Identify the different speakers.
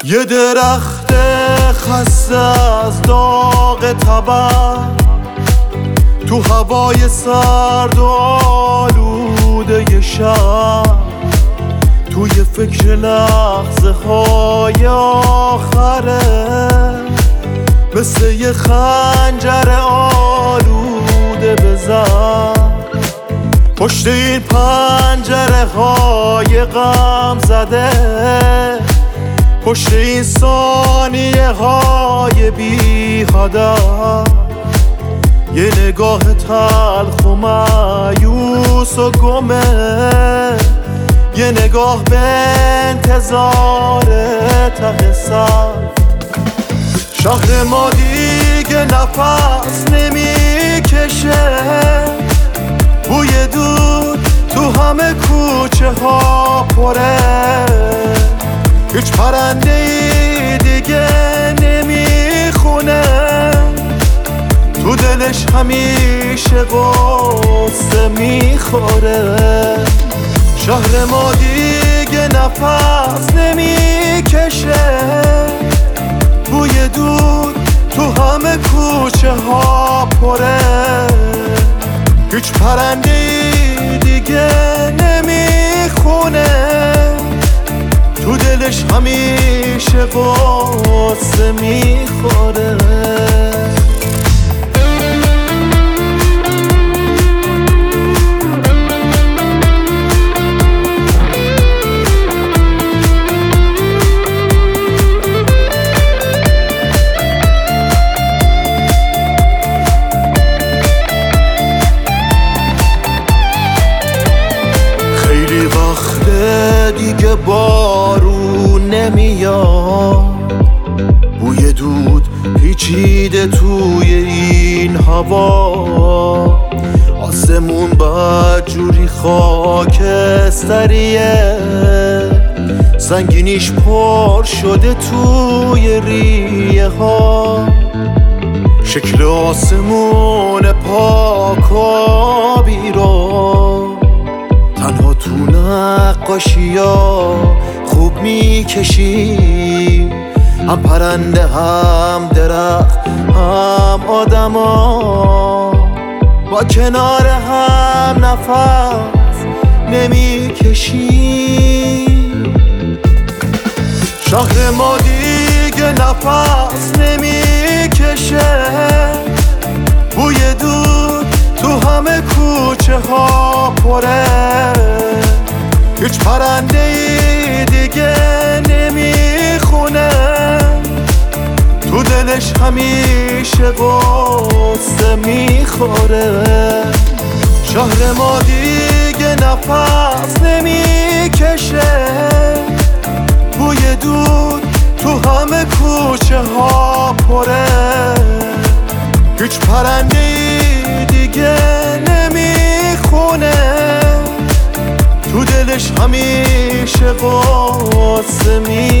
Speaker 1: یه درخت خسته از داغ تبر تو هوای سرد و آلوده شب، توی فکر لحظه های آخره، مثل یه خنجر آلوده بزن پشت این پنجره های غم زده، پشت این ثانیه های بی هدف. یه نگاه تلخ و مایوس و گمه، یه نگاه به انتظار ته سر. شهر ما دیگه نفس نمیکشه، بوی دود تو همه کوچه ها پره، هیچ پرنده ای دیگه نمیخونه، تو دلش همیشه غصه میخوره. شهر ما دیگه نفس نمیکشه، بوی دود تو همه کوچه ها پره، هیچ پرنده ای دیگه نمیخونه، تو دلش همیشه غصه میخوره. دیگه بارون نمیاد، بوی دود پیچیده توی این هوا، آسمون بدجوری خاکستریه، سنگینیش پر شده توی ریه ها، شکل آسمون پاک و بیرون تنها تو نقاشی ها خوب میکشی، هم پرنده هم درخت هم آدما، با کنار هم نفس نمیکشی. شهر ما دیگه نفس نمیکشه، بوی دود تو همه کوچه ها پره، هیچ پرنده ای دیگه نمیخونه، تو دلش همیشه غصه میخوره. شهر ما دیگه نفس نمیکشه، بوی دود تو همه کوچه ها پره، هیچ پرنده ای دیگه نمیخونه، تو دلش همیشه غصه میخوره.